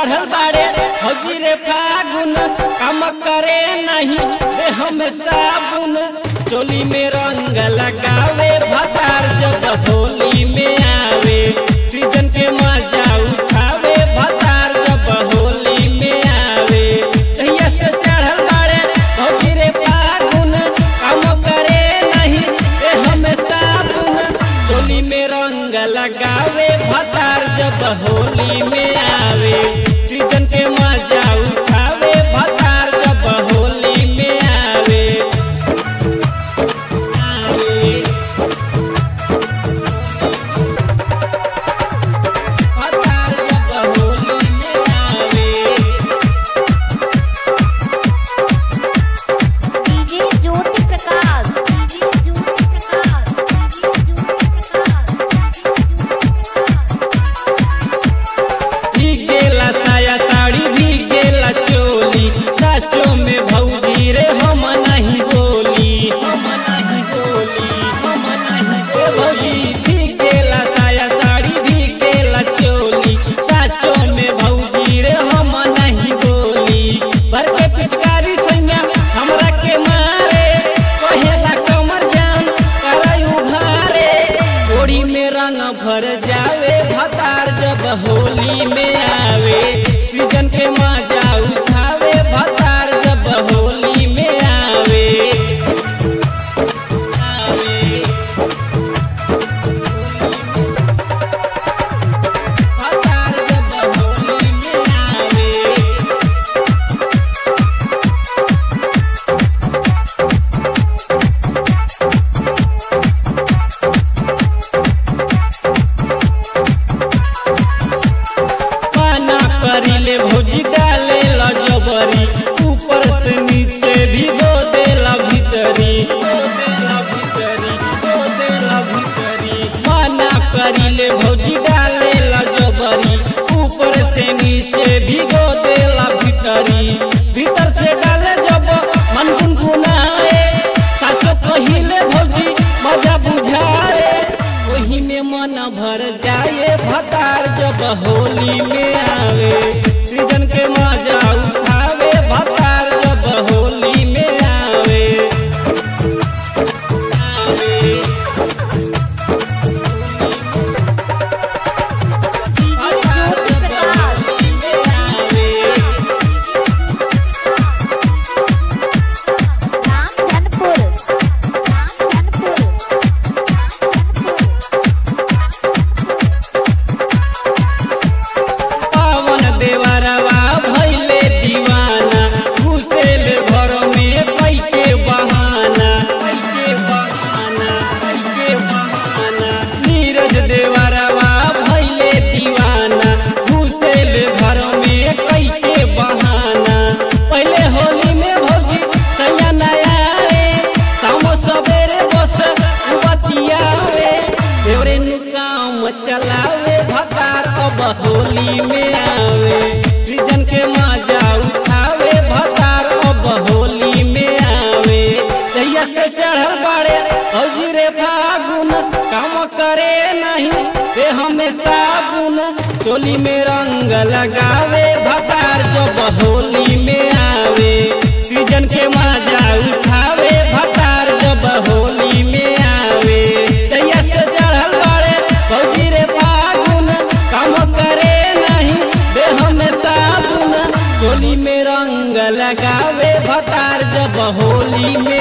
चढ़ल बाड़े फौजी रे फागुन काम करे नहीं देह में साबुन चोली में रंग लगावे भतार जब होली में आवे सीजन के मजा उठावे भतार जब होली में आवे तहिया से चढ़ल बाड़े फौजी रे फागुन काम करे नहीं देह में साबुन चोली में रंग लगावे भतार जब होली में आवे सीजन के मजा उठावे भतार जब होली में आवे भतार जब होली में आवे। डीजे ज्योति प्रकाश भीग गेला साया साड़ी भीग गेला चोली साचो में भौजी रे हम नहीं बोली भौजी भीग गेला साया साड़ी भीग गेला चोली साचो में भौजी रे हम नहीं बोली भर के पिचकारी सैया हमरा के मारे कहेला कमर जान कराई उघारे गोड़ी में रंग भर जावे भतार जब होली में आवे सीजन के मजा उठावे भतार जब होली में आवे भतार जब होली में आवे। पाना करीले भौजी डाले ला जबरी ऊपर से नीचे भी दो देला भीतरी पाना करीले भौजी डाले ला जबरी ऊपर से नीचे भी दो देला भीतरी भीतर से डाले जब मन गुनगुनाए साचो कहिले भौजी मजा बुझाए वही में मन भर जाए भतार जब होली में आवे सीजन के मजा उठावे भतार जब होली में आवे डीजे ज्योति प्रकाश रामधनपुर पावन देवरवा भइले दीवाना घुसेल घर में कैके बहाना नीरज देवरवा भइले दीवाना घुसेल घर में कैके बहाना पहले होली में भौजी सैया नया रे शाम सवेरे बस बतियावे देवरे नु काम चलावे भतार अब होली में आवे सीजन के मजा उठावे भतार अब होली में आवे तहिया से चढ़ल बाड़े फौजी रे फागुन काम करे नहीं देह में साबुन चोली में रंग लगावे भतार जब होली में आवे सीजन के मजा उठावे भतार जब होली में आवे तहिया से चढ़ल बाड़े फौजी रे फागुन काम करे नहीं देह में साबुन चोली में रंग लगावे भतार जब होली में